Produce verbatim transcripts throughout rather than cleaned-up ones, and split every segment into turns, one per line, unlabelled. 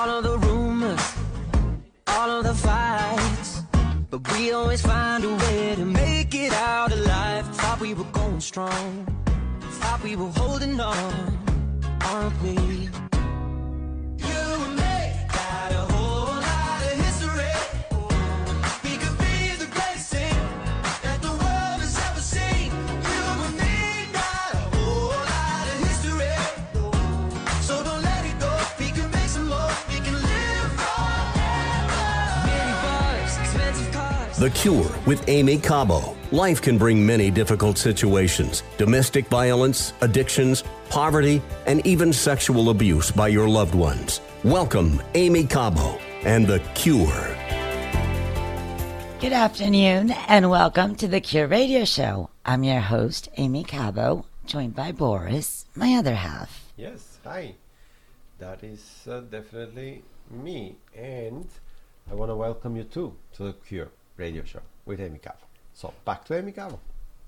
All of the rumors, all of the fights, but we always find a way to make it out alive. Thought we were going strong, thought we were holding on, aren't we?
The Cure with Amy Cabo. Life can bring many difficult situations: domestic violence, addictions, poverty, and even sexual abuse by your loved ones. Welcome, Amy Cabo and The Cure.
Good afternoon and welcome to The Cure Radio Show. I'm your host, Amy Cabo, joined by Boris, my other half.
Yes, hi. That is uh, definitely me. And I want to welcome you too to The Cure Radio Show with Amy Cabo. So back to Amy Cabo.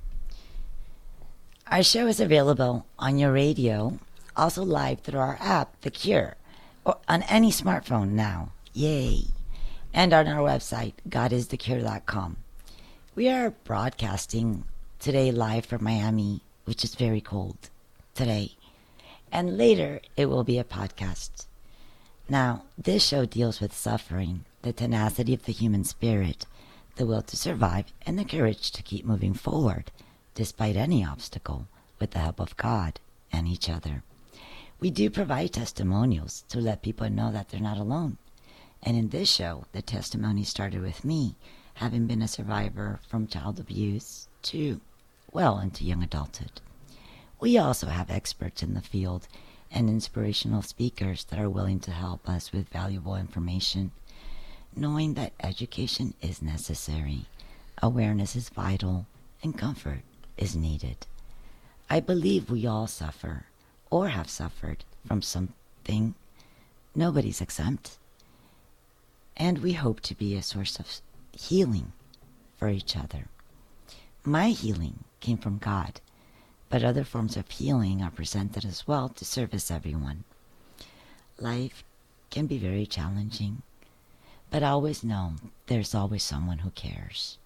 Our show is available on your radio, also live through our app, The Cure, or on any smartphone now. Yay! And on our website, god is the cure dot com. We are broadcasting today live from Miami, which is very cold today. And later, it will be a podcast. Now, this show deals with suffering, the tenacity of the human spirit, the will to survive, and the courage to keep moving forward, despite any obstacle, with the help of God and each other. We do provide testimonials to let people know that they're not alone. And in this show, the testimony started with me, having been a survivor from child abuse to, well, into young adulthood. We also have experts in the field and inspirational speakers that are willing to help us with valuable information, knowing that education is necessary, awareness is vital, and comfort is needed. I believe we all suffer or have suffered from something. Nobody's exempt. And we hope to be a source of healing for each other. My healing came from God, but other forms of healing are presented as well to service everyone. Life can be very challenging, but always know there's always someone who cares.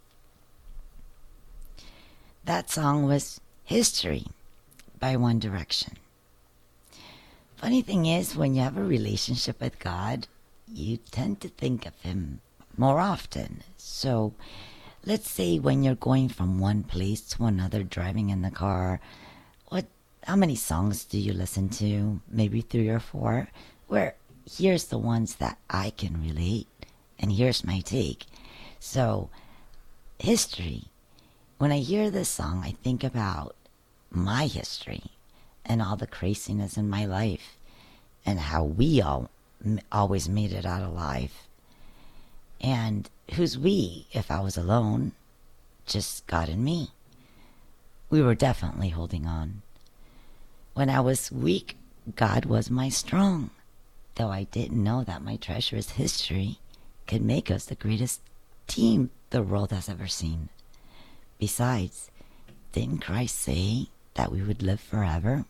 That song was History by One Direction. Funny thing is, when you have a relationship with God, you tend to think of Him more often. So let's say when you're going from one place to another, driving in the car, what? How many songs do you listen to? Maybe three or four? Where here's the ones that I can relate. And here's my take. So, history. When I hear this song, I think about my history and all the craziness in my life and how we all m- always made it out alive. And who's we if I was alone? Just God and me. We were definitely holding on. When I was weak, God was my strong. Though I didn't know that my treacherous history could make us the greatest team the world has ever seen. Besides, didn't Christ say that we would live forever?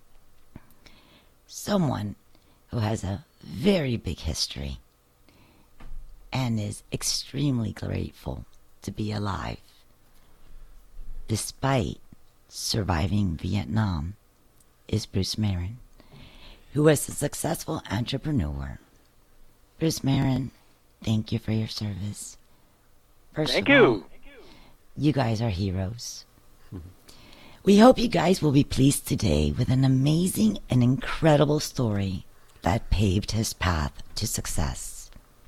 Someone who has a very big history and is extremely grateful to be alive despite surviving Vietnam is Bruce Marin, who was a successful entrepreneur. Bruce Marin, thank you for your service. First
Thank
of
you.
all, you guys are heroes. We hope you guys will be pleased today with an amazing and incredible story that paved his path to success.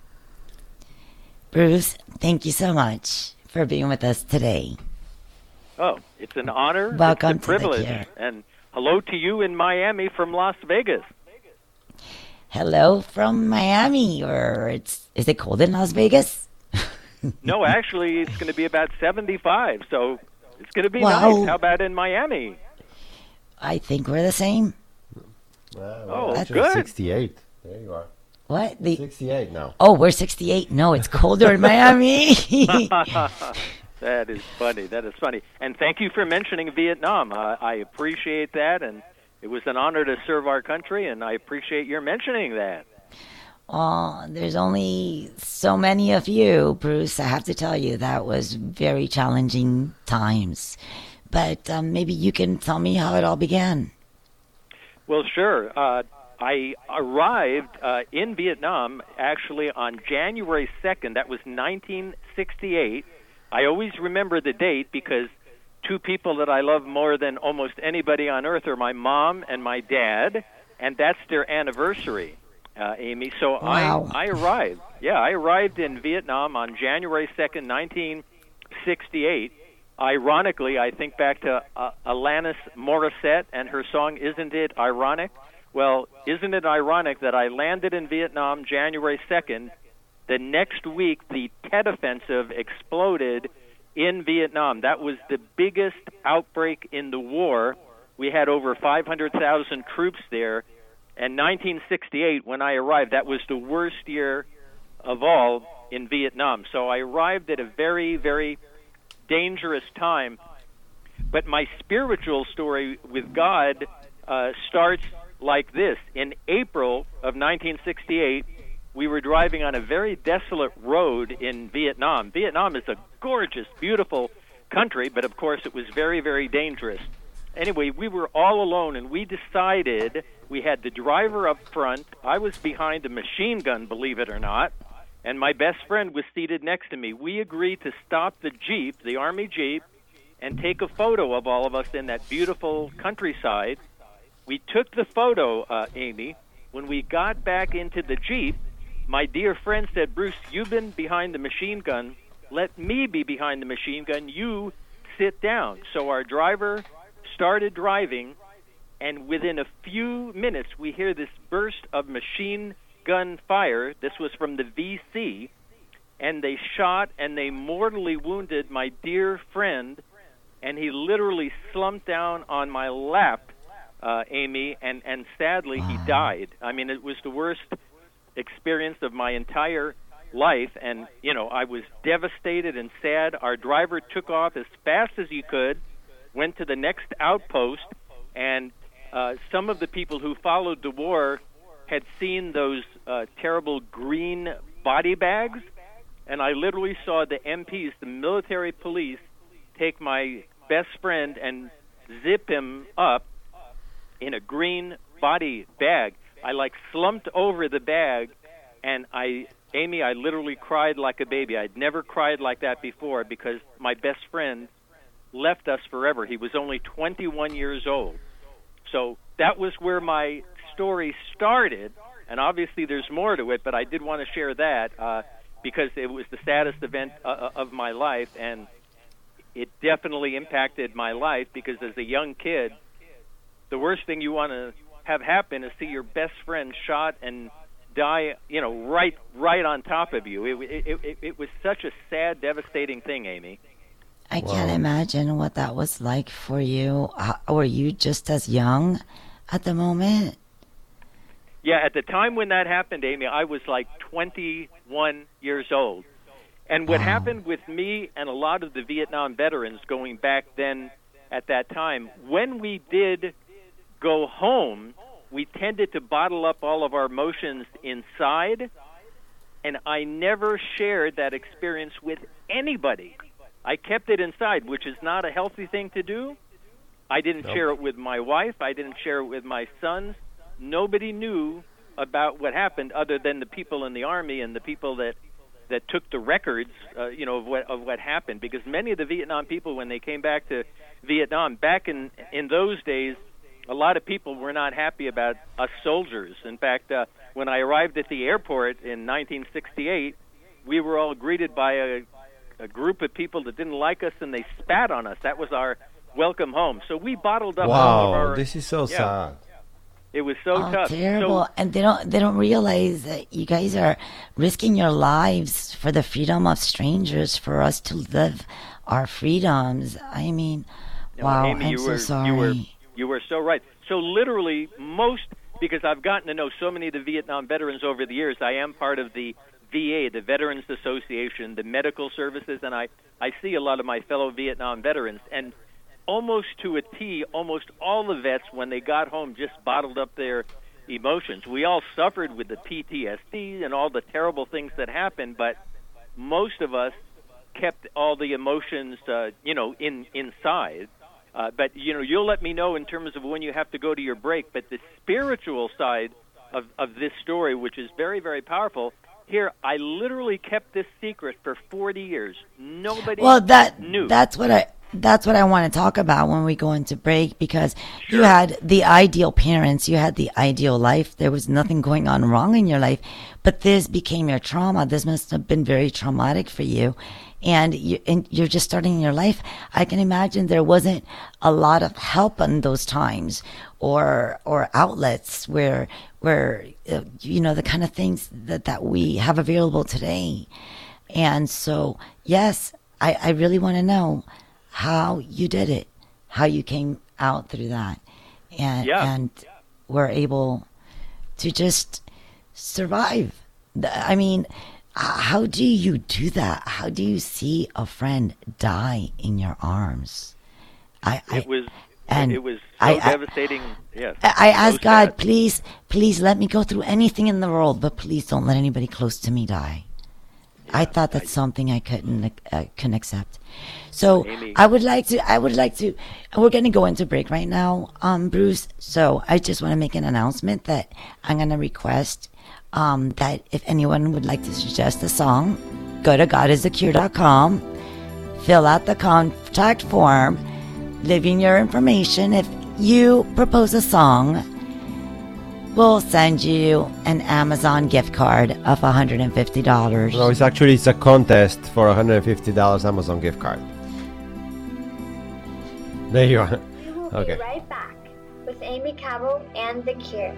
Bruce, thank you so much for being with us today.
Oh, it's an honor.
Welcome
it's a
to The
privilege.
Cure.
And hello to you in Miami from Las Vegas.
Hello from Miami, or it's is it cold in Las Vegas?
No, actually, it's going to be about seventy-five, so it's going to be
Wow.
nice. How about in Miami?
I think we're the same.
Well,
Oh,
actually
good.
sixty-eight. There you are.
What? The
sixty-eight now.
Oh, we're sixty-eight. No, it's colder in Miami.
That is funny. That is funny. And thank you for mentioning Vietnam. Uh, I appreciate that, and it was an honor to serve our country, and I appreciate your mentioning that.
Well, there's only so many of you, Bruce. I have to tell you, that was very challenging times. But um, maybe you can tell me how it all began.
Well, sure. Uh, I arrived uh, in Vietnam actually on January second. That was nineteen sixty-eight. I always remember the date because two people that I love more than almost anybody on earth are my mom and my dad, and that's their anniversary, uh, Amy. So
Wow.
I, I arrived. Yeah, I arrived in Vietnam on January second, nineteen sixty-eight. Ironically, I think back to uh, Alanis Morissette and her song, Isn't It Ironic? Well, isn't it ironic that I landed in Vietnam January second, the next week the Tet Offensive exploded in Vietnam. That was the biggest outbreak in the war. We had over five hundred thousand troops there. And nineteen sixty-eight, when I arrived, that was the worst year of all in Vietnam. So I arrived at a very, very dangerous time. But my spiritual story with God uh, starts like this. In April of nineteen sixty-eight, we were driving on a very desolate road in Vietnam. Vietnam is a gorgeous, beautiful country, but of course it was very, very dangerous. Anyway, we were all alone, and we decided, we had the driver up front, I was behind a machine gun, believe it or not, and my best friend was seated next to me. We agreed to stop the Jeep, the Army Jeep, and take a photo of all of us in that beautiful countryside. We took the photo, uh, Amy. When we got back into the Jeep, my dear friend said, Bruce, you've been behind the machine gun. Let me be behind the machine gun. You sit down. So our driver started driving, and within a few minutes, we hear this burst of machine gun fire. This was from the V C, and they shot and they mortally wounded my dear friend, and he literally slumped down on my lap, uh, Amy, and, and sadly he died. I mean, it was the worst experience of my entire life, and, you know, I was devastated and sad. Our driver took off as fast as he could, went to the next outpost, and uh, some of the people who followed the war had seen those uh, terrible green body bags, and I literally saw the M Ps, the military police, take my best friend and zip him up in a green body bag. I, like, slumped over the bag, and I, Amy, I literally cried like a baby. I'd never cried like that before because my best friend left us forever. He was only twenty-one years old. So that was where my story started, and obviously there's more to it, but I did want to share that uh, because it was the saddest event uh, of my life, and it definitely impacted my life because as a young kid, the worst thing you want to have happen is see your best friend shot and die, you know, right right on top of you. It, it, it, it was such a sad, devastating thing, Amy.
I can't imagine what that was like for you. How, were you just as young at the moment?
Yeah, at the time when that happened, Amy, I was like twenty-one years old. And what
Wow.
happened with me and a lot of the Vietnam veterans going back then at that time, when we did go home, we tended to bottle up all of our emotions inside, and I never shared that experience with anybody. I kept it inside, which is not a healthy thing to do. I didn't
Nope.
share it with my wife. I didn't share it with my sons. Nobody knew about what happened other than the people in the Army and the people that, that took the records, uh, you know, of what, of what happened. Because many of the Vietnam people, when they came back to Vietnam, back in, in those days, a lot of people were not happy about us soldiers. In fact, uh, when I arrived at the airport in nineteen sixty-eight, we were all greeted by a, a group of people that didn't like us, and they spat on us. That was our welcome home. So we bottled up all of
Wow,
our...
this is so
yeah.
sad.
It was so
Oh,
tough.
terrible!
So,
And they don't they don't realize that you guys are risking your lives for the freedom of strangers, for us to live our freedoms. I mean,
no,
wow!
Amy,
I'm
you
so
were,
sorry.
You were, you were so right. So literally, most, because I've gotten to know so many of the Vietnam veterans over the years, I am part of the V A, the Veterans Association, the medical services, and I, I see a lot of my fellow Vietnam veterans. And almost to a T, almost all the vets, when they got home, just bottled up their emotions. We all suffered with the P T S D and all the terrible things that happened, but most of us kept all the emotions, uh, you know, in inside. Uh, but, you know, you'll let me know in terms of when you have to go to your break. But the spiritual side of, of this story, which is very, very powerful, here, I literally kept this secret for forty years. Nobody
well, that,
knew.
That's what I... That's what I want to talk about when we go into break, because
Sure.
you had the ideal parents, you had the ideal life. There was nothing going on wrong in your life, but this became your trauma. This must have been very traumatic for you. And, you, and you're just starting your life. I can imagine there wasn't a lot of help in those times, or or outlets where where uh, you know, the kind of things that, that we have available today. And so, yes, I, I really want to know how you did it, how you came out through that, and
Yeah.
and were able to just survive. The- I mean, h- how do you do that? How do you see a friend die in your arms? I, I
It was
and
it was so
I- I-
devastating. Yes.
I, I
so
ask God,
sad.
please, please let me go through anything in the world, but please don't let anybody close to me die. I thought that's something I couldn't uh, can accept. So
Amy.
I would like to. I would like to. We're going to go into break right now, um, Bruce. So I just want to make an announcement that I'm going to request um, that if anyone would like to suggest a song, go to God is the cure dot com, fill out the contact form, leave in your information. If you propose a song, we'll send you an Amazon gift card of one hundred fifty dollars.
No, it's actually it's a contest for a one hundred fifty dollars Amazon gift card. There you are.
We will
Okay.
be right back with Amy Cabo and The Cure.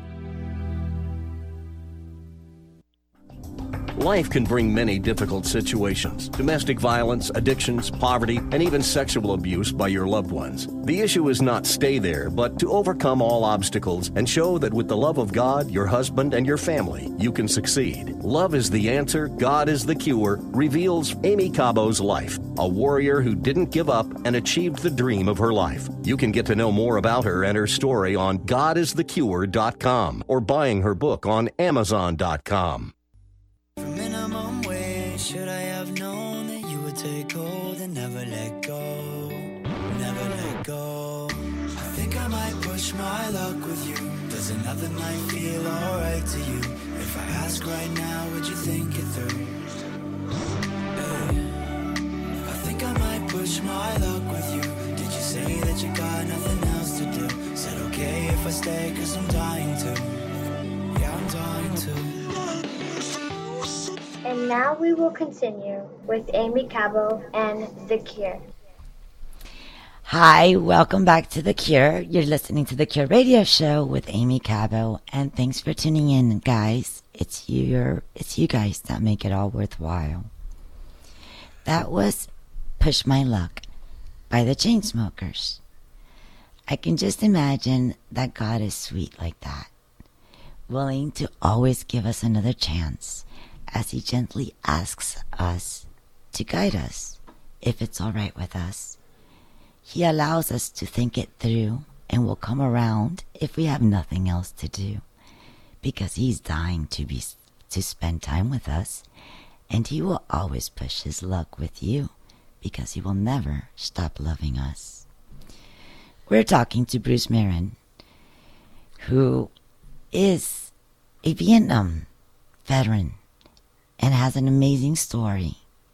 Life can bring many difficult situations: domestic violence, addictions, poverty, and even sexual abuse by your loved ones. The issue is not stay there, but to overcome all obstacles and show that with the love of God, your husband, and your family, you can succeed. Love is the answer, God is the cure, reveals Amy Cabo's life, a warrior who didn't give up and achieved the dream of her life. You can get to know more about her and her story on God is the cure dot com or buying her book on Amazon dot com.
Minimum wage, should I have known that you would take hold and never let go, never let go. I think I might push my luck with you. Does another night feel alright to you? If I ask right now, would you think it through? Hey, I think I might push my luck with you. Did you say that you got nothing else to do? Said okay if I stay, cause I'm dying to. Yeah, I'm dying to.
And now we will continue with Amy Cabo and The Cure.
Hi, welcome back to The Cure. You're listening to The Cure Radio Show with Amy Cabo, and thanks for tuning in, guys. It's you, it's you guys that make it all worthwhile. That was Push My Luck by the Chainsmokers. I can just imagine that God is sweet like that, willing to always give us another chance, as he gently asks us to guide us if it's all right with us. He allows us to think it through and will come around if we have nothing else to do, because he's dying to be to spend time with us, and he will always push his luck with you because he will never stop loving us. We're talking to Bruce Marin, who is a Vietnam veteran and has an amazing story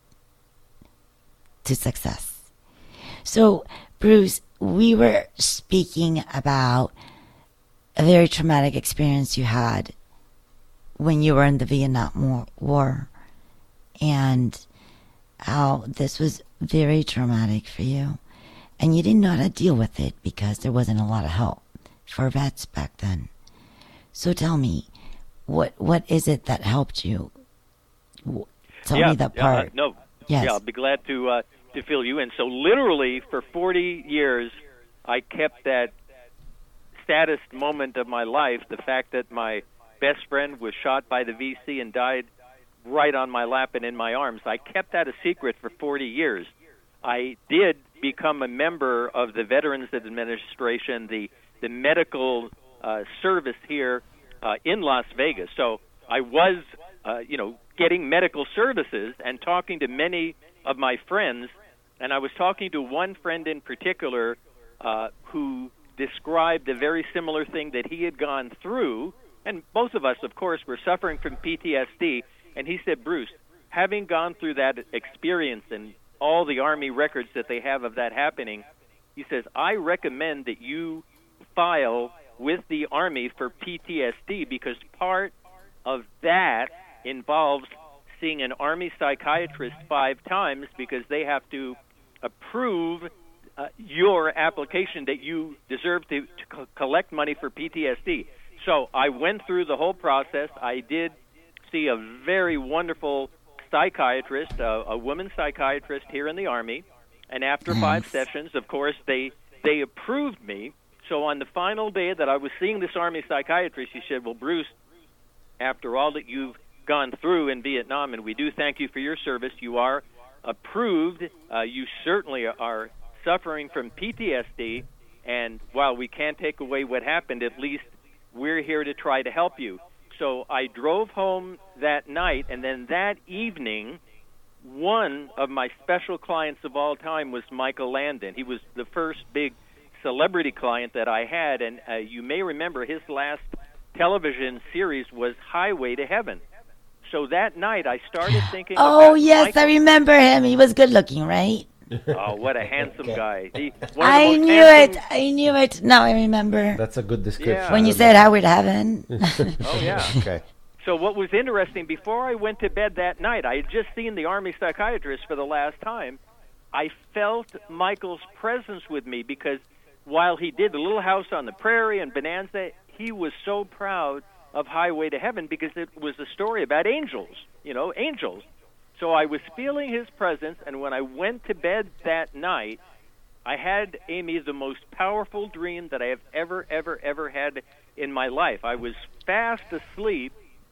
to success. So, Bruce, we were speaking about a very traumatic experience you had when you were in the Vietnam War, and how this was very traumatic for you, and you didn't know how to deal with it because there wasn't a lot of help for vets back then. So tell me, what what is it that helped you? Tell
yeah,
me that
yeah,
part.
uh, no,
Yes.
yeah, I'll be glad to uh, to fill you in. So literally for forty years, I kept that saddest moment of my life, the fact that my best friend was shot by the V C and died right on my lap and in my arms. I kept that a secret for forty years. I did become a member of the Veterans Administration, the the medical uh, service here uh, in Las Vegas. So I was, uh, you know, getting medical services and talking to many of my friends. And I was talking to one friend in particular uh, who described a very similar thing that he had gone through. And both of us, of course, were suffering from P T S D. And he said, Bruce, having gone through that experience and all the Army records that they have of that happening, he says, I recommend that you file with the Army for P T S D because part of that involves seeing an Army psychiatrist five times because they have to approve uh, your application that you deserve to, to co- collect money for P T S D. So I went through the whole process. I did see a very wonderful psychiatrist, uh, a woman psychiatrist here in the Army. And after five sessions, of course, they they approved me. So on the final day that I was seeing this Army psychiatrist, she said, well, Bruce, after all that you've gone through in Vietnam, and we do thank you for your service, you are approved. Uh, you certainly are suffering from P T S D, and while we can't take away what happened, at least we're here to try to help you. So I drove home that night, and then that evening, one of my special clients of all time was Michael Landon. He was the first big celebrity client that I had, and uh, you may remember his last television series was Highway to Heaven. So that night I started thinking
Oh,
about
yes,
Michael.
I remember him. He was good looking, right?
Oh, what a handsome guy. He, one of the
I
most
knew
handsome-
it. I knew it. Now I remember.
That's a good description.
Yeah.
When you said Howard Heaven.
Oh, yeah.
Okay.
So what was interesting, before I went to bed that night, I had just seen the Army psychiatrist for the last time. I felt Michael's presence with me because while he did the Little House on the Prairie and Bonanza, he was so proud of Highway to Heaven because it was a story about angels, you know, angels. So I was feeling his presence, and when I went to bed that night, I had, Amy, the most powerful dream that I have ever, ever, ever had in my life. I was fast asleep,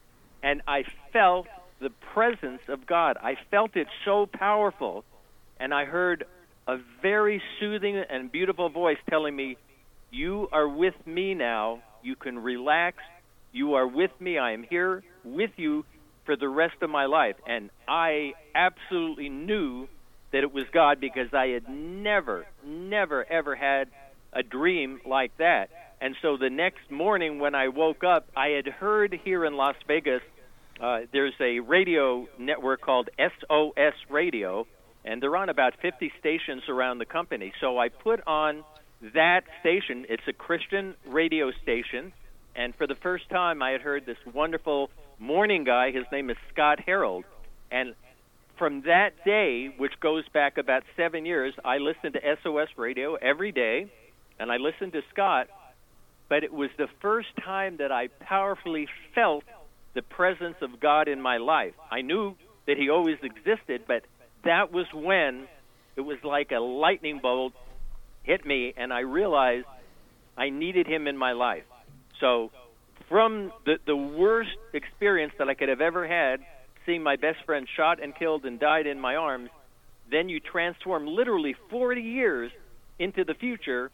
and I felt the presence of God. I felt it so powerful, and I heard a very soothing and beautiful voice telling me, you are with me now. You can relax. You are with me. I am here with you for the rest of my life. And I absolutely knew that it was God because I had never, never, ever had a dream like that. And so the next morning when I woke up, I had heard here in Las Vegas, uh, there's a radio network called S O S Radio, and they're on about fifty stations around the company. So I put on that station. It's a Christian radio station, and for the first time I had heard this wonderful morning guy. His name is Scott Harold, and from that day, which goes back about seven years, I listened to S O S Radio every day, and I listened to Scott, but it was the first time that I powerfully felt the presence of God in my life. I knew that he always existed, but that was when it was like a lightning bolt hit me, and I realized I needed him in my life. So from the, the worst experience that I could have ever had, seeing my best friend shot and killed and died in my arms, then you transform literally forty years into the future,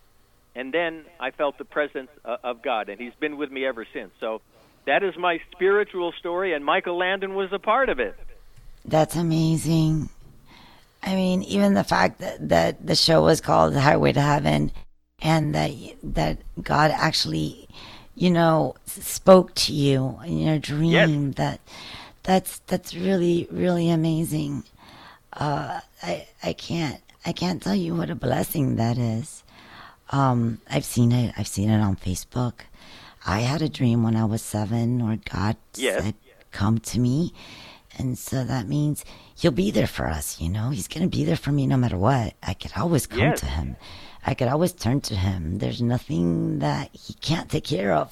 and then I felt the presence uh, of God, and he's been with me ever since. So that is my spiritual story, and Michael Landon was a part of it.
That's amazing. I mean, even the fact that, that the show was called Highway to Heaven, and that that God actually, you know, spoke to you in your dream.
Yes.
That that's that's really really amazing. Uh, I I can't I can't tell you what a blessing that is. Um, I've seen it. I've seen it on Facebook. I had a dream when I was seven where God
Yes.
said, "Come to me." And so that means he'll be there for us, you know. He's going to be there for me no matter what. I could always come
Yes.
to him. I could always turn to him. There's nothing that he can't take care of.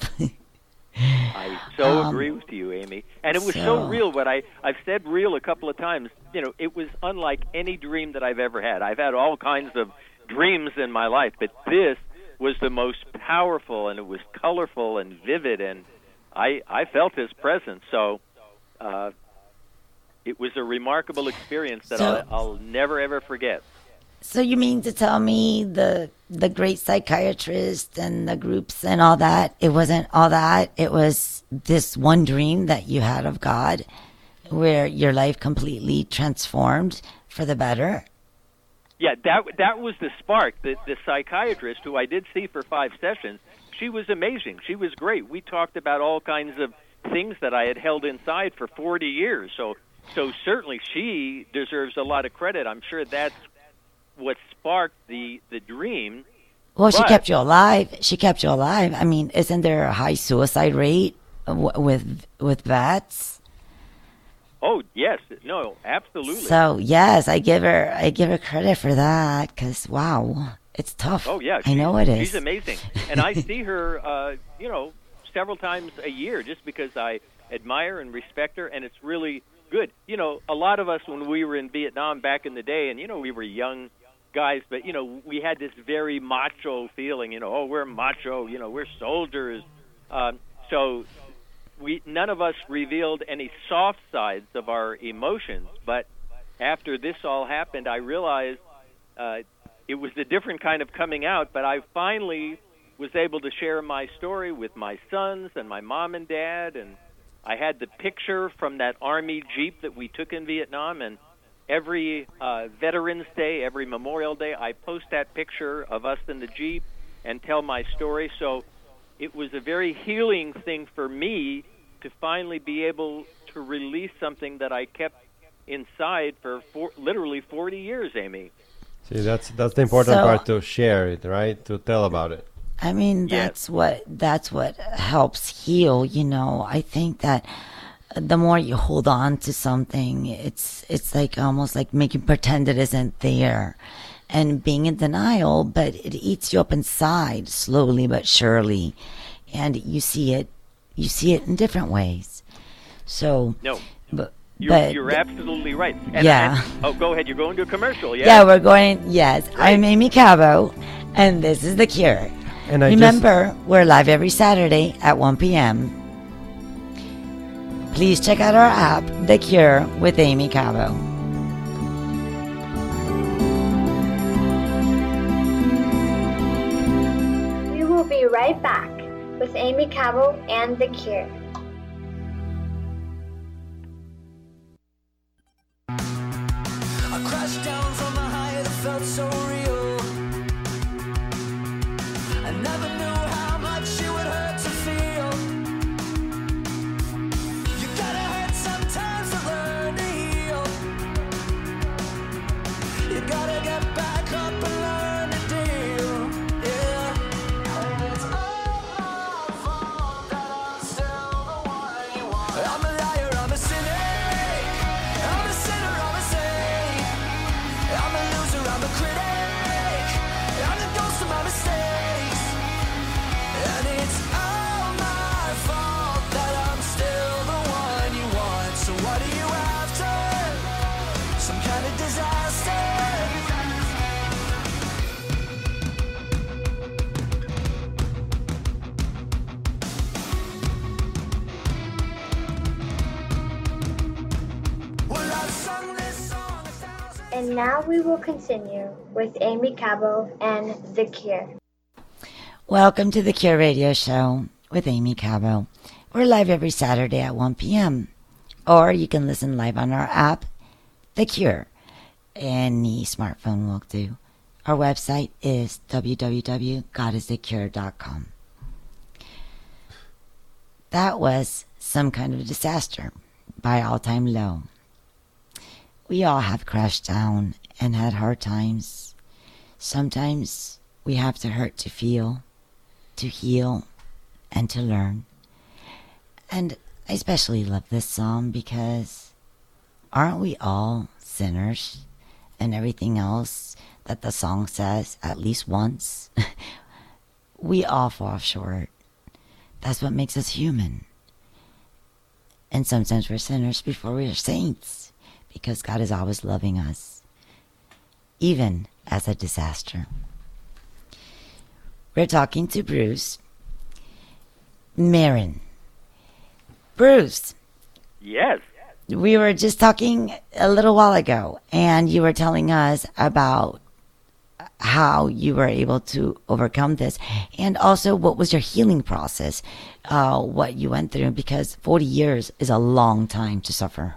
I so
Um,
agree with you, Amy. And it was so,
so-
real. What I, I've said real a couple of times. You know, it was unlike any dream that I've ever had. I've had all kinds of dreams in my life, but this was the most powerful, and it was colorful and vivid, and I, I felt his presence. So uh, it was a remarkable experience that
So-
I'll, I'll never, ever forget.
So you mean to tell me the the great psychiatrist and the groups and all that, it wasn't all that, it was this one dream that you had of God where your life completely transformed for the better?
Yeah, that that was the spark. The, the psychiatrist, who I did see for five sessions, she was amazing. She was great. We talked about all kinds of things that I had held inside for forty years. So, so certainly she deserves a lot of credit. I'm sure that's what sparked the, the dream.
Well, she
But-
kept you alive. She kept you alive. I mean, isn't there a high suicide rate w- with with vets?
Oh, yes. No, absolutely.
So yes, I give her I give her credit for that because wow, it's tough.
Oh, yeah.
I know it is.
She's amazing. And I see her, uh, you know, several times a year just because I admire and respect her, and it's really good. You know, a lot of us, when we were in Vietnam back in the day, and, you know, we were young guys, but, you know, we had this very macho feeling, you know, oh, we're macho, you know, we're soldiers. Um, so we none of us revealed any soft sides of our emotions, but after this all happened, I realized uh, it was a different kind of coming out, but I finally was able to share my story with my sons and my mom and dad, and I had the picture from that Army Jeep that we took in Vietnam, and every uh, Veterans Day, every Memorial Day, I post that picture of us in the Jeep and tell my story. So it was a very healing thing for me to finally be able to release something that I kept inside for four, literally forty years, Amy.
See, that's that's the important
So-
part, to share it, right? To tell about it.
I mean,
Yes.
that's what that's what helps heal. You know, I think that the more you hold on to something, it's it's like almost like making pretend it isn't there, and being in denial. But it eats you up inside, slowly but surely, and you see it, you see it in different ways. So,
No,
but
you're,
but
you're absolutely right. And,
Yeah.
and- oh, go ahead. You're going to a commercial, yeah?
yeah, we're going. Yes, I'm Amy Cabo, and this is The Cure.
And I
Remember, we're live every Saturday at one p.m. Please check out our app, The Cure with Amy Cabo.
We will be right back with Amy Cabo and The Cure.
I crashed down from a height that felt so real. I never knew how much it would hurt to feel. You gotta hurt sometimes to learn to heal. You gotta get back up and learn to deal. Yeah. And it's all my fault that I'm still the one you want. I'm a liar, I'm a cynic. I'm a sinner, I'm a saint. I'm a loser, I'm a critic. I'm the ghost of my mistakes. And it's all my fault that I'm still the one you want. So what are you after? Some kind of disaster? Well, I've sung this song a thousand
And now we will continue with Amy Cabo and The Cure.
Welcome to The Cure Radio Show with Amy Cabo. We're live every Saturday at one p.m. Or you can listen live on our app, The Cure. Any smartphone will do. Our website is w w w dot god is the cure dot com. That was Some Kind of Disaster by All Time Low. We all have crashed down and had hard times. Sometimes we have to hurt to feel, to heal, and to learn. And I especially love this song because aren't we all sinners? And everything else that the song says at least once, we all fall short. That's what makes us human. And sometimes we're sinners before we're saints, because God is always loving us, even as a disaster. We're talking to Bruce Marin. Bruce,
Yes.
we were just talking a little while ago, and you were telling us about how you were able to overcome this, and also what was your healing process, uh, what you went through, because forty years is a long time to suffer.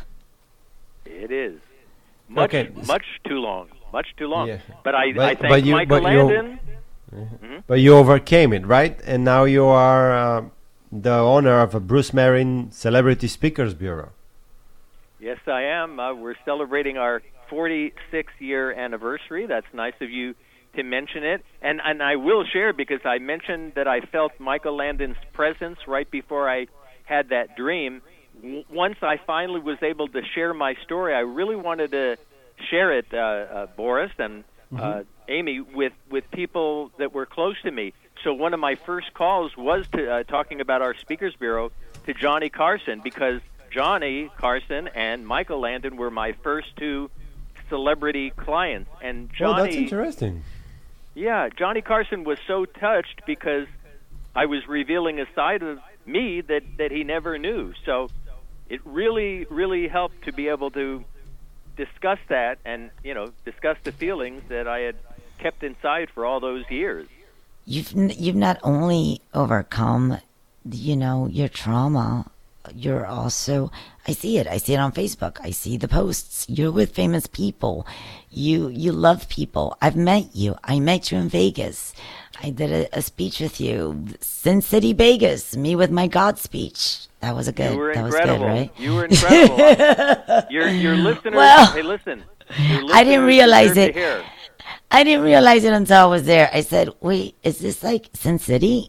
It is. Much,
Okay.
much too long. Much too long.
Yeah.
But I,
But-
I
but
thank
you-
Michael
but you-
Landon.
But you overcame it, right? And now you are uh, the owner of a Bruce Marin Celebrity Speakers Bureau.
Yes, I am. Uh, we're celebrating our forty-sixth year anniversary. That's nice of you to mention it. And and I will share, because I mentioned that I felt Michael Landon's presence right before I had that dream. W- once I finally was able to share my story, I really wanted to share it, uh, uh, Boris and uh, Amy, with, with people that were close to me. So one of my first calls was to uh, talking about our Speakers Bureau to Johnny Carson, because Johnny Carson and Michael Landon were my first two celebrity clients. And Johnny,
Oh, that's interesting.
yeah, Johnny Carson was so touched because I was revealing a side of me that, that he never knew. So it really, really helped to be able to discuss that and, you know, discuss the feelings that I had kept inside for all those years.
You've n- you've not only overcome, you know, your trauma. You're also, I see it. I see it on Facebook. I see the posts. You're with famous people. You you love people. I've met you. I met you in Vegas. I did a, a speech with you. Sin City, Vegas. Me with my God speech. That was a good.
You were
that
incredible.
was good, right?
You were incredible. your your listeners.
Well,
hey, listen. Your
I didn't
listeners
realize
deserve
it.
to hear.
I didn't realize it until I was there. I said, "Wait, is this like Sin City?"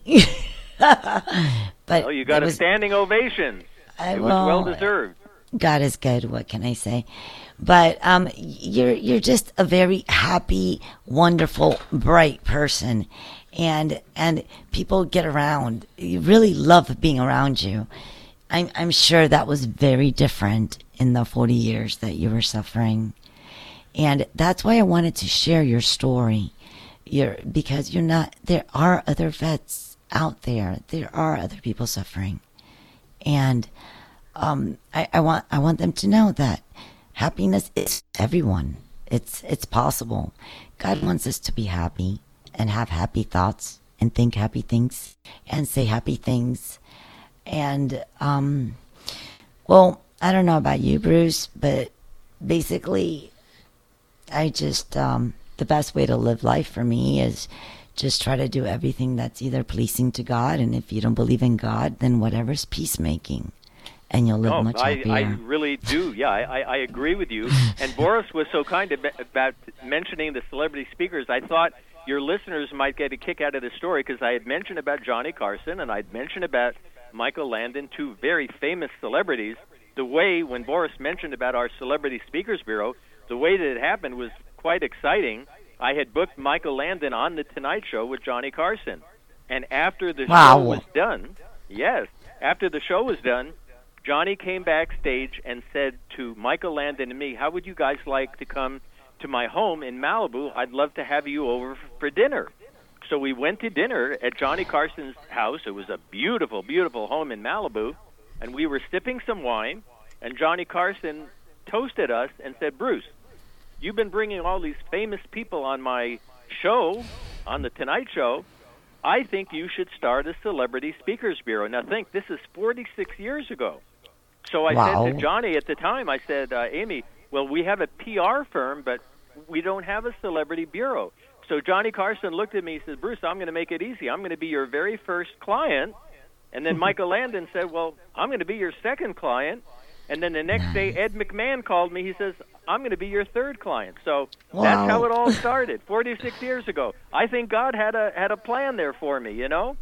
But
Oh, you got
it
a
was,
standing ovation.
I,
It was
well,
well deserved.
God is good. What can I say? But um, you're you're just a very happy, wonderful, bright person, and and people get around. You really love being around you. I'm I'm sure that was very different in the forty years that you were suffering, and that's why I wanted to share your story. You're because you're not. There are other vets out there. There are other people suffering, and um, I, I want I want them to know that happiness is everyone. It's it's possible. God wants us to be happy and have happy thoughts and think happy things and say happy things. And um, well, I don't know about you, Bruce, but basically, I just um, the best way to live life for me is just try to do everything that's either pleasing to God, and if you don't believe in God, then whatever's peacemaking, and you'll live
No,
much
I,
happier.
I really do. Yeah, I, I, I agree with you. And Boris was so kind ab- about mentioning the celebrity speakers. I thought your listeners might get a kick out of the story, because I had mentioned about Johnny Carson and I'd mentioned about Michael Landon, two very famous celebrities. The way, when Boris mentioned about our Celebrity Speakers Bureau, the way that it happened was quite exciting. I had booked Michael Landon on The Tonight Show with Johnny Carson. And after the
Wow.
show was done, yes, after the show was done, Johnny came backstage and said to Michael Landon and me, "How would you guys like to come to my home in Malibu? I'd love to have you over for dinner." So we went to dinner at Johnny Carson's house. It was a beautiful, beautiful home in Malibu. And we were sipping some wine, and Johnny Carson toasted us and said, "Bruce, you've been bringing all these famous people on my show, on The Tonight Show. I think you should start a Celebrity Speakers Bureau." Now think, this is forty-six years ago. So I
Wow.
said to Johnny at the time, I said, uh, Amy, well, we have a P R firm, but we don't have a celebrity bureau. So Johnny Carson looked at me and said, "Bruce, I'm going to make it easy. I'm going to be your very first client." And then Michael Landon said, "Well, I'm going to be your second client." And then the next day, Ed McMahon called me. He says, "I'm going to be your third client." So
Wow.
that's how it all started, forty-six years ago. I think God had a had a plan there for me, you know?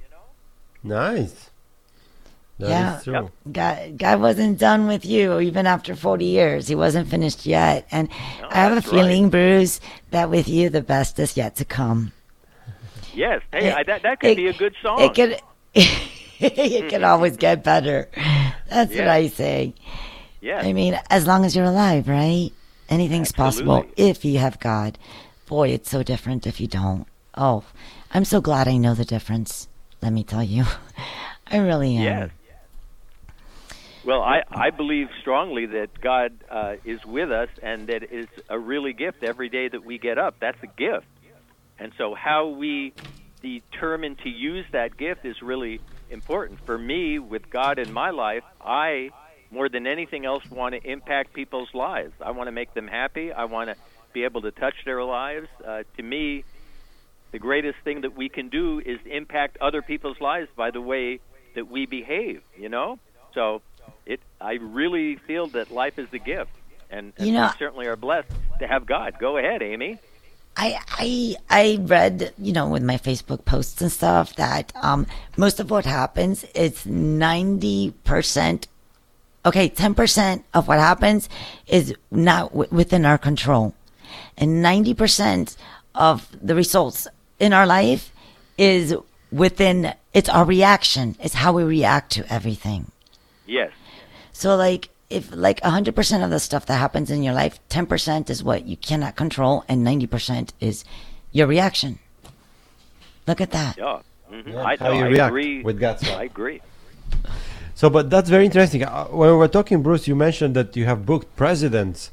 Nice. That
Yeah.
is true.
Yep.
God, God wasn't done with you even after forty years. He wasn't finished yet. And
No,
I have a
that's
feeling, Bruce, that with you, the best is yet to come.
Yes. Hey,
It-
I, that, that could
it-
be a good song.
It could, it could always get better. That's what
Yeah.
I say.
yes.
I mean, as long as you're alive, right? Anything's possible
Absolutely.
if you have God. Boy, it's so different if you don't. Oh, I'm so glad I know the difference. Let me tell you. I really am.
Yes. Well, I, I believe strongly that God uh, is with us, and that is a really gift every day that we get up. That's a gift. And so how we determine to use that gift is really important. For me, with God in my life, I, more than anything else, want to impact people's lives. I want to make them happy. I want to be able to touch their lives. Uh, to me, the greatest thing that we can do is impact other people's lives by the way that we behave, you know? So it, I really feel that life is a gift, and, and
You know-
we certainly are blessed to have God. Go ahead, Amy.
I I I read, you know, with my Facebook posts and stuff that um, most of what happens is ninety percent. Okay, ten percent of what happens is not w- within our control, and ninety percent of the results in our life is within. It's our reaction. It's how we react to everything.
Yes.
So, like, if like one hundred percent of the stuff that happens in your life, ten percent is what you cannot control, and ninety percent is your reaction. Look at that.
Yeah. hmm
Yeah,
I,
how
no,
you
I
react
agree.
with God's love.
I agree.
So, but that's very interesting. Uh, when we were talking, Bruce, you mentioned that you have booked presidents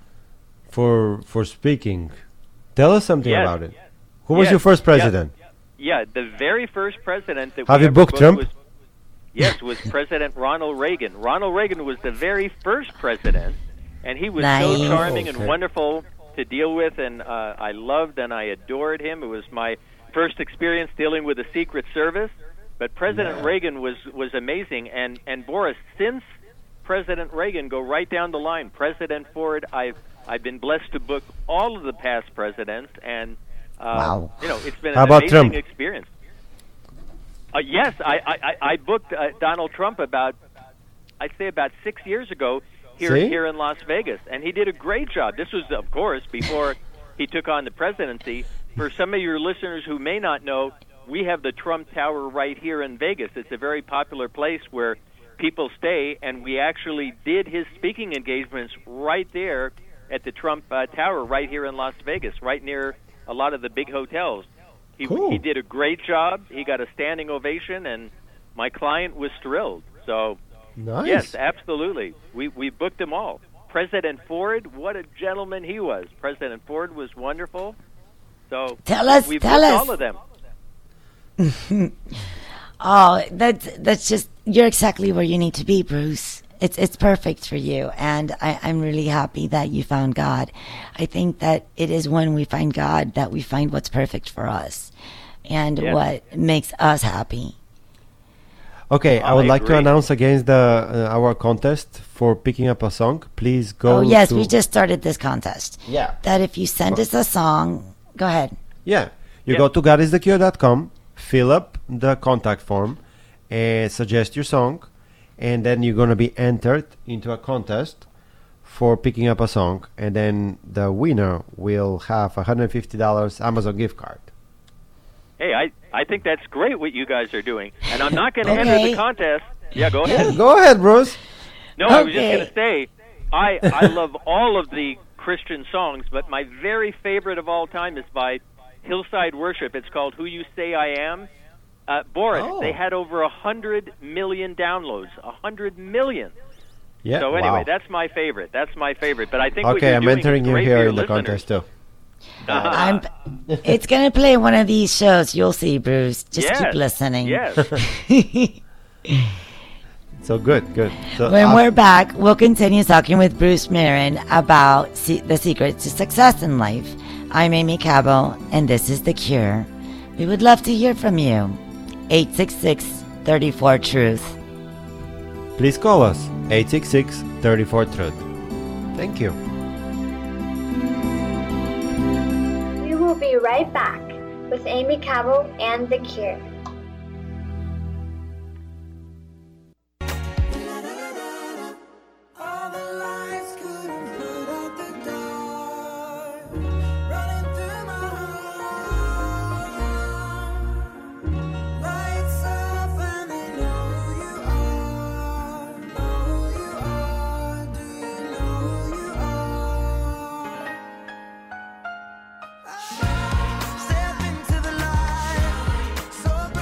for for speaking. Tell us something
Yes.
about it. Who was
Yes.
your first
Yeah.
president?
Yeah, the very first president that
Have
we
you
ever
booked Trump?
was, yes, was President Ronald Reagan. Ronald Reagan was the very first president, and he was
Nice.
so charming
Okay.
and wonderful to deal with, and uh, I loved and I adored him. It was my first experience dealing with the Secret Service, but President
Yeah.
Reagan was, was amazing. And, and Boris, since President Reagan, go right down the line. President Ford, I've, I've been blessed to book all of the past presidents, and uh,
Wow.
you know, it's been
How
an
about
amazing
Trump?
experience. Uh, yes, I, I, I I booked uh, Donald Trump about, I'd say about six years ago here
See?
here in Las Vegas, and he did a great job. This was, of course, before he took on the presidency. For some of your listeners who may not know, we have the Trump Tower right here in Vegas. It's a very popular place where people stay, and we actually did his speaking engagements right there at the Trump uh, Tower right here in Las Vegas, right near a lot of the big hotels. He,
Cool.
he did a great job. He got a standing ovation, and my client was thrilled. So,
Nice.
yes, absolutely. We we booked them all. President Ford, what a gentleman he was. President Ford was wonderful. So
Tell us,
we
tell
booked
us.
all of them.
Oh, that's that's just you're exactly where you need to be, Bruce. It's it's perfect for you, and I, I'm really happy that you found God. I think that it is when we find God that we find what's perfect for us, and
Yeah.
what makes us happy.
Okay, I
I
would like to
agree.
announce against the uh, our contest for picking up a song. Please go.
Oh yes,
to
we just started this contest.
Yeah.
That if you send us a song, go ahead.
Yeah. You
Yeah.
go to god is the cure dot com, fill up the contact form, and suggest your song, and then you're going to be entered into a contest for picking up a song, and then the winner will have a one hundred fifty dollars Amazon gift card.
Hey, I, I think that's great what you guys are doing. And I'm not going to
Okay.
enter the contest. Yeah, go ahead.
Go ahead, Bruce.
No, I was just
Okay.
going to say, I, I love all of the Christian songs, but my very favorite of all time is by Hillside Worship. It's called Who You Say I Am. Uh, Boris,
Oh.
they had over a hundred million downloads. A hundred million.
Yeah.
So anyway,
wow.
that's my favorite. That's my favorite. But I think what
Okay,
you're
I'm
doing
entering
is
you
great for
here
your
in the
listeners.
contest too.
Uh-huh.
I'm. It's gonna play one of these shows. You'll see, Bruce. Just
Yes,
keep listening.
Yes.
So good, good. So
When
af-
we're back, we'll continue talking with Bruce Marin about se- the secrets to success in life. I'm Amy Cabo, and this is The Cure. We would love to hear from you. eight six six, three four, truth.
please call us eight six six, three four, truth. Thank you.
We will be right back with Amy Cabo and The Cure.
All the lights couldn't put out the dark, running through my heart. Lights off and they know who you are, know who you are. Do you know who you are? Step into the light, so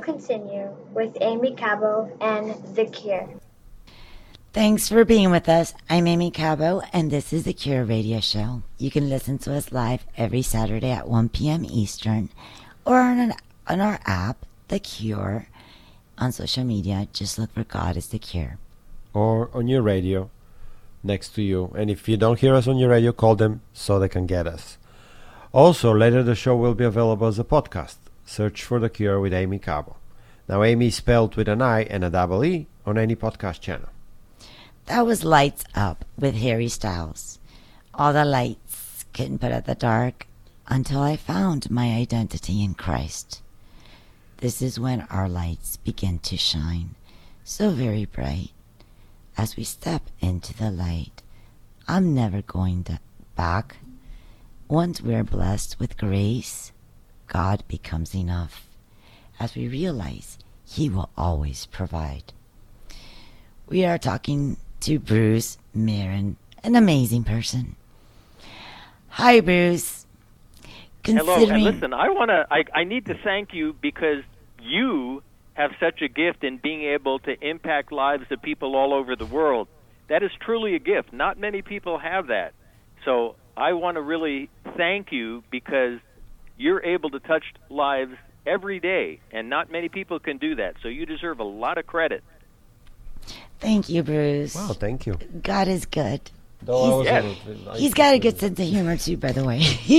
continue with Amy Cabo and The Cure.
Thanks for being with us. I'm Amy Cabo, and this is The Cure Radio Show. You can listen to us live every Saturday at one p.m. Eastern, or on, an, on our app, The Cure. On social media, just look for God is The Cure.
Or on your radio next to you. And if you don't hear us on your radio, call them so they can get us. Also, later the show will be available as a podcast. Search for The Cure with Amy Cabo. Now, Amy is spelled with an I and a double E on any podcast channel.
That was Lights Up with Harry Styles. All the lights couldn't put out the dark until I found my identity in Christ. This is when our lights begin to shine so very bright. As we step into the light, I'm never going to back. Once we're blessed with grace, God becomes enough. As we realize He will always provide. We are talking to Bruce Marin, an amazing person. Hi, Bruce.
Hello, and listen, I want to. I, I need to thank you because you have such a gift in being able to impact lives of people all over the world. That is truly a gift. Not many people have that. So I want to really thank you because you're able to touch lives every day, and not many people can do that. So you deserve a lot of credit.
Thank you, Bruce.
Wow, thank you.
God is good.
He's,
yes.
He's got a good sense of humor, too, by the way.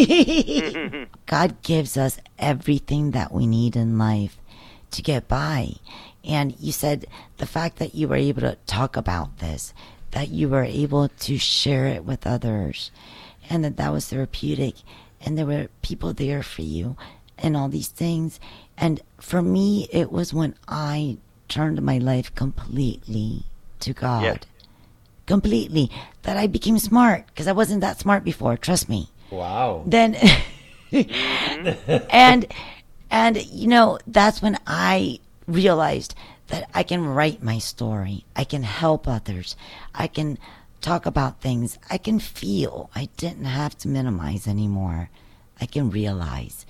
God gives us everything that we need in life to get by. And you said the fact that you were able to talk about this, that you were able to share it with others, and that that was therapeutic, and there were people there for you, and all these things. And for me, it was when I turned my life completely to God.
Yes.
Completely. That I became smart, because I wasn't that smart before, trust me.
Wow.
Then, and, and, you know, that's when I realized that I can write my story. I can help others. I can talk about things. I can feel. I didn't have to minimize anymore. I can realize.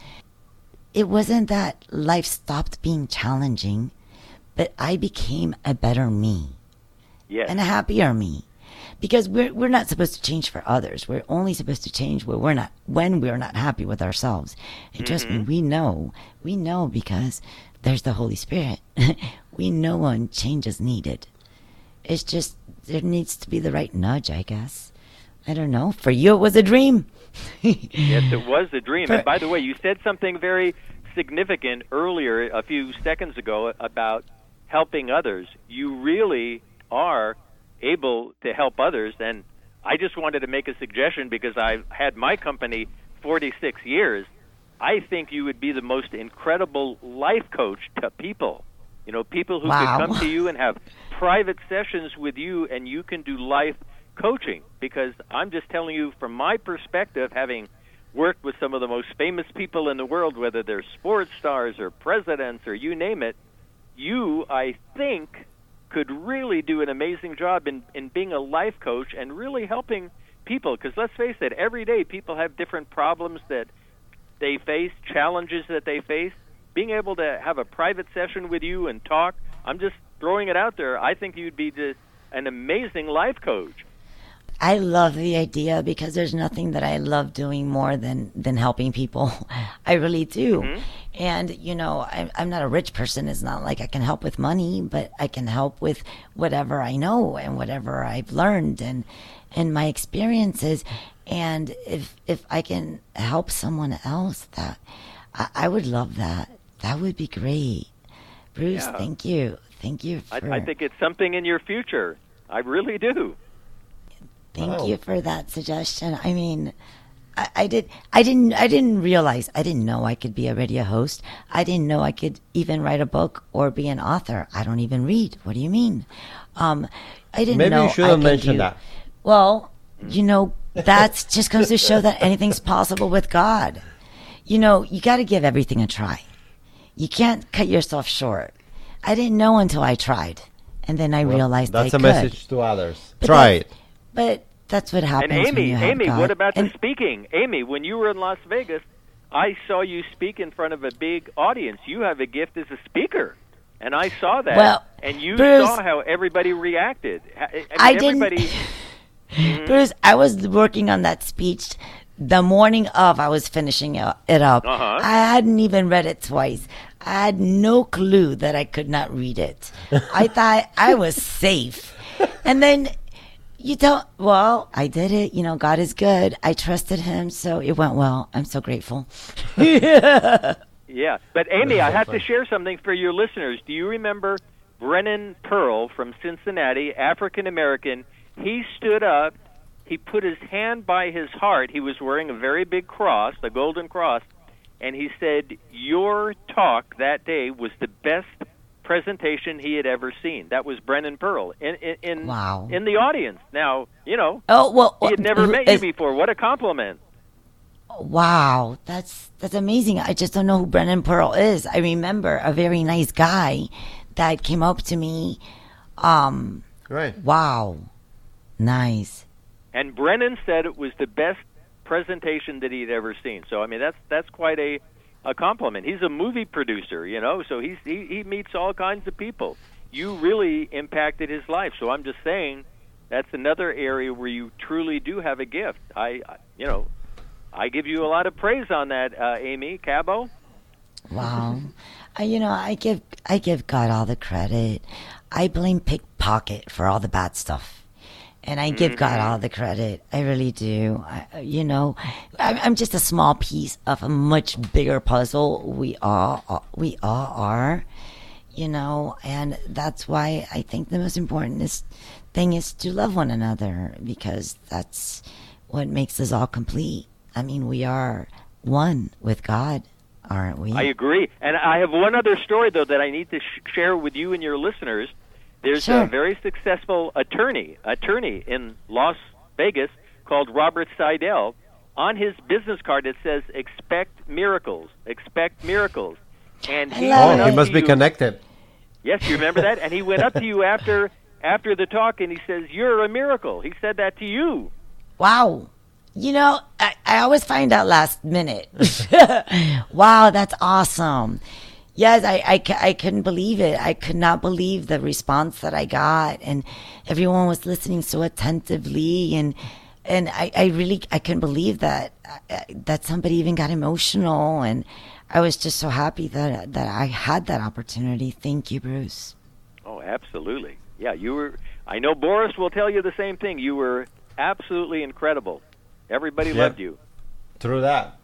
It wasn't that life stopped being challenging, but I became a better me.
Yes.
And a happier me. Because we're we're not supposed to change for others. We're only supposed to change where we're not when we're not happy with ourselves. And trust
Mm-hmm.
me, we know. We know because there's the Holy Spirit. We know when change is needed. It's just there needs to be the right nudge, I guess. I don't know. For you it was a dream.
Yes, it was a dream.
For-
And by the way, you said something very significant earlier, a few seconds ago, about helping others. You really are able to help others, and I just wanted to make a suggestion because I've had my company forty-six years. I think you would be the most incredible life coach to people. You know, people who
Wow.
could come to you and have private sessions with you, and you can do life coaching. Because I'm just telling you from my perspective, having worked with some of the most famous people in the world, whether they're sports stars or presidents or you name it, you, I think, could really do an amazing job in, in being a life coach and really helping people. Because let's face it, every day people have different problems that they face, challenges that they face. Being able to have a private session with you and talk, I'm just throwing it out there. I think you'd be just an amazing life coach.
I love the idea because there's nothing that I love doing more than, than helping people. I really do.
Mm-hmm.
And, you know, I'm, I'm not a rich person. It's not like I can help with money, but I can help with whatever I know and whatever I've learned and, and my experiences. And if, if I can help someone else, that I, I would love that. That would be great. Bruce,
Yeah.
thank you. Thank you.
I,
For,
I think it's something in your future. I really do.
Thank
Wow.
you for that suggestion. I mean, I, I did. I didn't. I didn't realize. I didn't know I could be a radio host. I didn't know I could even write a book or be an author. I don't even read. What do you mean? Um, I didn't
Maybe
know.
you
I
shouldn't
could
mention
do-
that.
Well, you know, that's just goes to show that anything's possible with God. You know, you got to give everything a try. You can't cut yourself short. I didn't know until I tried, and then I
Well,
realized I
that's a
could.
message to others.
But
Try
that's-
it.
But that's what happens
And
when
Amy,
you have
Amy,
God.
what about
And-
the speaking? Amy, when you were in Las Vegas, I saw you speak in front of a big audience. You have a gift as a speaker, and I saw that.
Well,
and you
Bruce,
saw how everybody reacted. I, I, mean,
I
everybody,
didn't. Bruce, I was working on that speech the morning of I was finishing it up.
Uh-huh.
I hadn't even read it twice. I had no clue that I could not read it. I thought I was safe. And then you don't, well, I did it. You know, God is good. I trusted him, so it went well. I'm so grateful.
Yeah. But, Amy, I have to share something for your listeners. Do you remember Brennan Pearl from Cincinnati, African-American? He stood up. He put his hand by his heart. He was wearing a very big cross, a golden cross, and he said, your talk that day was the best presentation he had ever seen. That was Brennan Pearl in in in,
Wow.
in the audience. Now, you know,
Oh, well.
he had never met you before. What a compliment.
Wow, that's that's amazing. I just don't know who Brennan Pearl is. I remember a very nice guy that came up to me. Um,
Right.
wow, nice.
And Brennan said it was the best presentation that he'd ever seen. So I mean, that's that's quite a a compliment. He's a movie producer, you know, so he's he, he meets all kinds of people. You really impacted his life. So I'm just saying that's another area where you truly do have a gift. I, I you know, I give you a lot of praise on that, uh, Amy Cabo.
Wow, I, you know, I give I give God all the credit. I blame pickpocket for all the bad stuff. And I give God all the credit. I really do. I, you know, I'm, I'm just a small piece of a much bigger puzzle. We all, we all are, you know, and that's why I think the most important is, thing is to love one another, because that's what makes us all complete. I mean, we are one with God, aren't we?
I agree. And I have one other story, though, that I need to sh- share with you and your listeners. There's
Sure.
a very successful attorney, attorney in Las Vegas called Robert Seidel. On his business card, it says, expect miracles, expect miracles. And he
love
went
Oh,
up
he must
to
be
you-
connected.
Yes, you remember that? And he went up to you after after the talk, and he says, you're a miracle. He said that to you.
Wow. You know, I, I always find out last minute. Wow, that's awesome. Yes, I, I, c- I couldn't believe it. I could not believe the response that I got. And everyone was listening so attentively. And and I, I really, I couldn't believe that, uh, that somebody even got emotional. And I was just so happy that, that I had that opportunity. Thank you, Bruce.
Oh, absolutely. Yeah, you were. I know Boris will tell you the same thing. You were absolutely incredible. Everybody
Yeah.
loved you.
True that.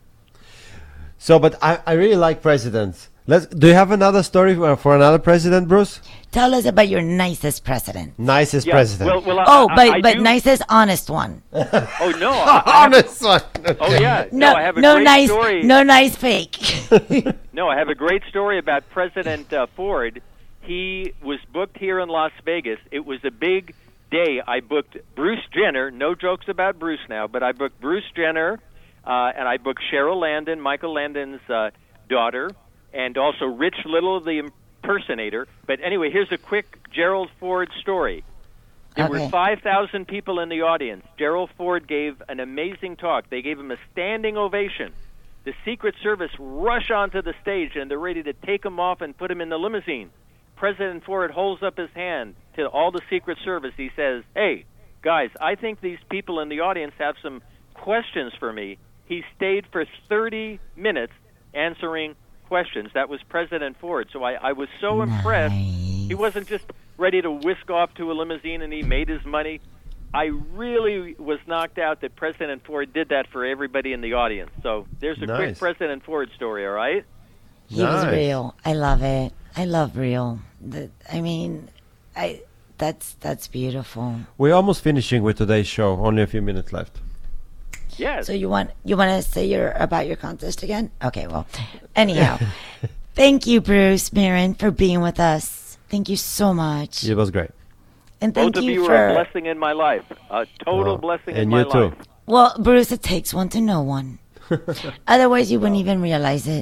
So, but I, I really like presidents. Let's. Do you have another story for, for another president, Bruce?
Tell us about your nicest president.
Nicest
Yeah,
president.
Well, well, I-
Oh,
I-
but,
I
but
do-
nicest, honest one.
Oh no! I, I have,
Honest one.
oh yeah.
No,
No, I have a
no
great
nice,
story.
no nice fake.
No, I have a great story about President uh, Ford. He was booked here in Las Vegas. It was a big day. I booked Bruce Jenner. No jokes about Bruce now, but I booked Bruce Jenner, uh, and I booked Cheryl Landon, Michael Landon's uh, daughter, and also Rich Little, the impersonator. But anyway, here's a quick Gerald Ford story. There
Okay.
were five thousand people in the audience. Gerald Ford gave an amazing talk. They gave him a standing ovation. The Secret Service rush onto the stage, and they're ready to take him off and put him in the limousine. President Ford holds up his hand to all the Secret Service. He says, hey, guys, I think these people in the audience have some questions for me. He stayed for thirty minutes answering questions. That was President Ford. So I, I was so impressed. He wasn't just ready to whisk off to a limousine and he made his money. I really was knocked out that President Ford did that for everybody in the audience. So there's a quick
Nice.
President Ford story, all right?
He was
Nice.
real. I love it. I love real. The, I mean, I that's that's beautiful.
We're almost finishing with today's show. Only a few minutes left.
Yes.
So you want you want to say your about your contest again? Okay, well, anyhow, thank you, Bruce Marin, for being with us. Thank you so much,
It was great.
and thank
Both of you
for.
are a blessing in my life. A total
Oh,
blessing in
and
my
you too.
life.
Well, Bruce, it takes one to know one. Otherwise, you wouldn't even realize it.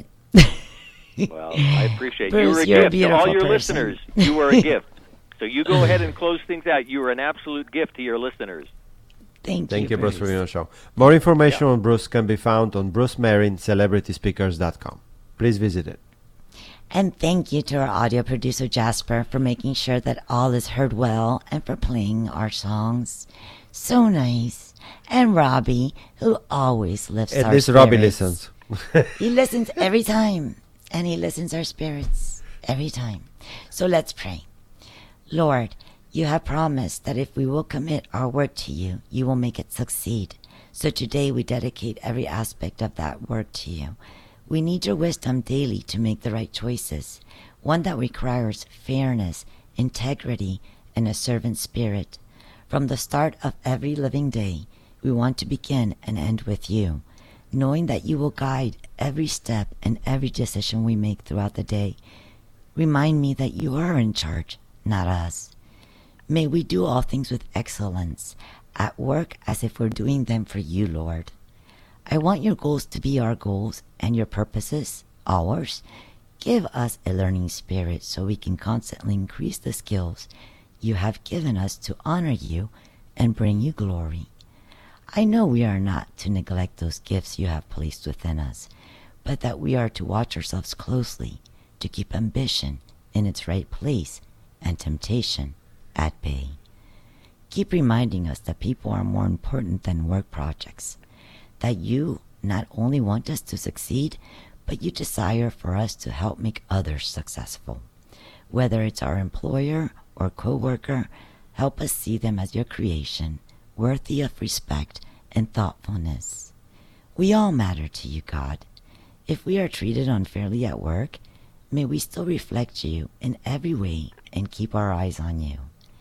Well, I appreciate it.
Bruce,
You were a
you're a
gift to all
beautiful
your
person.
listeners. You were a gift. So you go ahead and close things out. You are an absolute gift to your listeners.
Thank,
Thank
you,
you, Bruce,
Bruce.
for being on the show. More information on Bruce can be found on bruce marin celebrity speakers dot com. Please visit it.
And thank you to our audio producer, Jasper, for making sure that all is heard well and for playing our songs. So nice. And Robbie, who always lifts
At
our
least
spirits.
Robbie listens.
He listens every time. And he listens our spirits every time. So let's pray. Lord, you have promised that if we will commit our work to you, you will make it succeed. So today we dedicate every aspect of that work to you. We need your wisdom daily to make the right choices, one that requires fairness, integrity, and a servant spirit. From the start of every living day, we want to begin and end with you, knowing that you will guide every step and every decision we make throughout the day. Remind me that you are in charge, not us. May we do all things with excellence, at work as if we're doing them for you, Lord. I want your goals to be our goals and your purposes ours. Give us a learning spirit so we can constantly increase the skills you have given us to honor you and bring you glory. I know we are not to neglect those gifts you have placed within us, but that we are to watch ourselves closely, to keep ambition in its right place and temptation at bay. Keep reminding us that people are more important than work projects, that you not only want us to succeed, but you desire for us to help make others successful. Whether it's our employer or co-worker, help us see them as your creation, worthy of respect and thoughtfulness. We all matter to you, God. If we are treated unfairly at work, may we still reflect you in every way and keep our eyes on you.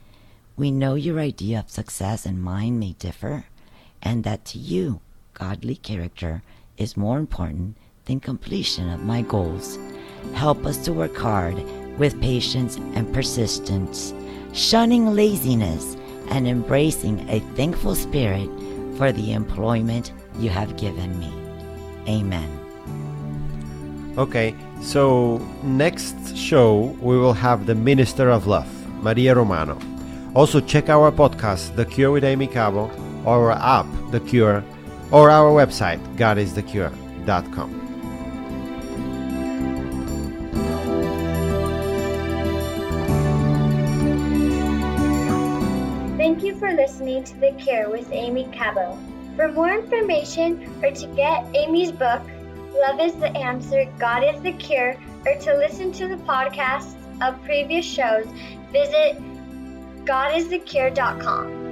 We know your idea of success and mine may differ, and that to you, godly character is more important than completion of my goals. Help us to work hard with patience and persistence, shunning laziness and embracing a thankful spirit for the employment you have given me. Amen.
Okay, so next show we will have the Minister of Love, Maria Romano. Also check our podcast, The Cure with Amy Cabo, or our app, The Cure, or our website, god is the cure dot com.
Thank you for listening to The Cure with Amy Cabo. For more information or to get Amy's book, Love is the Answer, God is the Cure, or to listen to the podcasts of previous shows, visit god is the cure dot com.